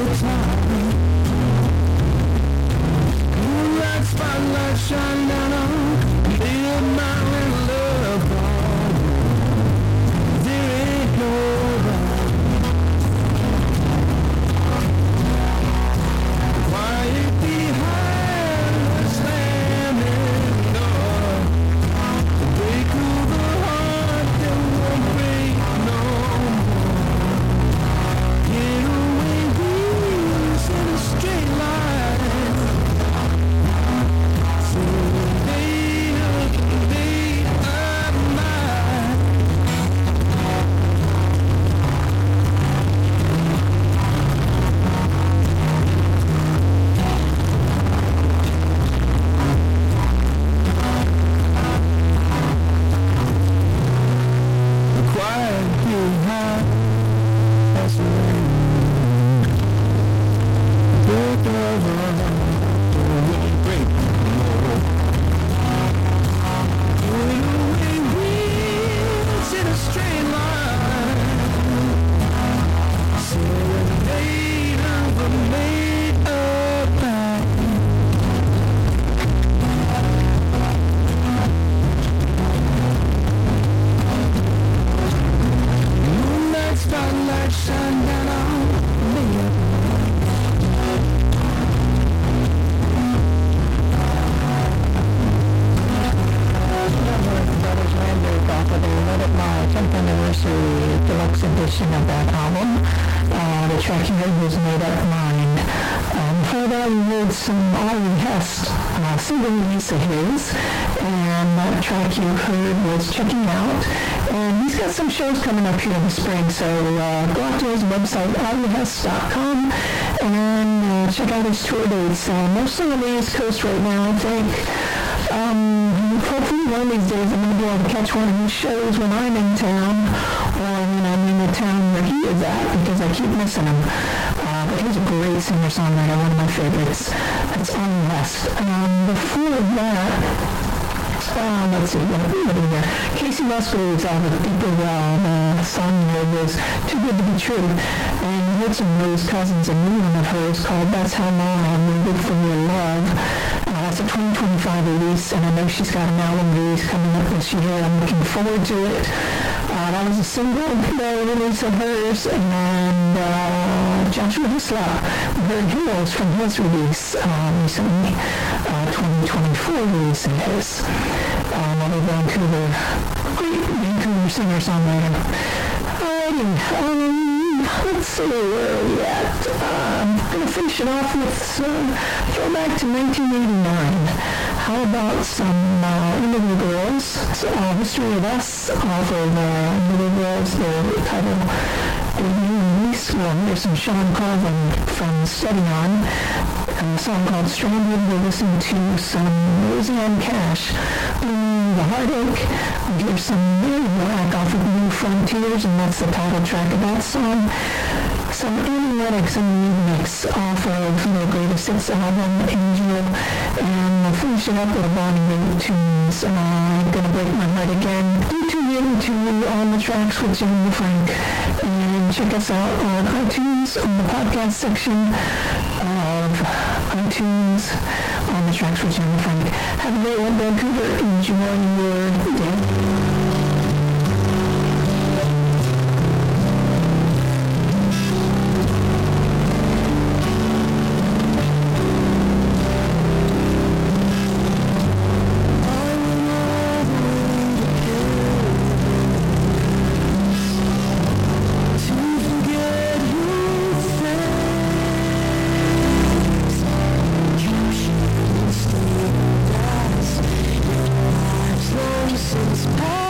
Spotlight shine down on little mountain love ball. There ain't nobody quiet behind the slamming door. Break through the heart that won't break no more. Getaway wheels in a straight line. Edition of that album. The track you heard was Made Up Mind. Before that we heard some Ari Hest single release of his, and that track you heard was Checking Out. And he's got some shows coming up here in the spring, so go out to his website, arihest.com, and check out his tour dates. Mostly on the East Coast right now, I think. Hopefully one of these days I'm going to be able to catch one of his shows when I'm in town, or when I'm in the town where he is at, because I keep missing him. But he's a great singer-songwriter, one of my favorites. That's Ari Hest. Before that, let's see, what are we here? Casey Musgraves out of Deeper Well. The song was Too Good to Be True. And you heard some Rose Cousins, a new one of hers called That's How Long I Waited for Your Love. It's a 2025 release, and I know she's got an album release coming up this year. I'm looking forward to it. That was a single release of hers, and Joshua Hislop, we heard Hills from his release recently, 2024 release of his. Another great Vancouver singer-songwriter. Alrighty, let's see, where are we at? I'm going to finish it off with throwback to 1989. How about some Indigo Girls? History of Us off of Indigo Girls, the title release. Well, here's some Sean Colvin from Steady On, a song called Stranded. We're listening to some Roseanne Cash, The Heartache. Here's some Mary Black off of New Frontiers, and that's the title track of that song. Some Annie Lennox and remix off of their greatest hits album, Angel, and we'll finish it up with a Bonnie Raitt tunes. I'm Gonna Break My Heart Again. Do tune in to On the Tracks with Jim Frank, and check us out on iTunes on the podcast section of iTunes, On the Tracks with Jim Frank. Have a great one, Vancouver. Enjoy your day. Since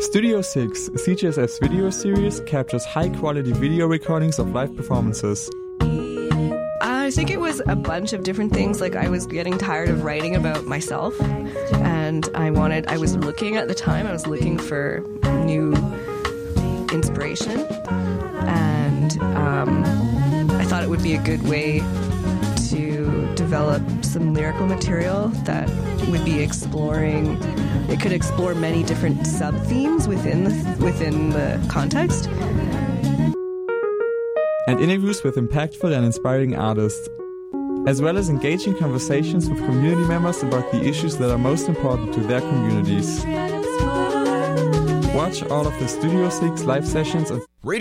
Studio 6, CJSF's video series, captures high-quality video recordings of live performances. I think it was a bunch of different things. Like, I was getting tired of writing about myself, and I was looking for new inspiration, and I thought it would be a good way to develop some lyrical material that would be it could explore many different sub-themes within the context. And interviews with impactful and inspiring artists, as well as engaging conversations with community members about the issues that are most important to their communities. Watch all of the Studio 6 live sessions on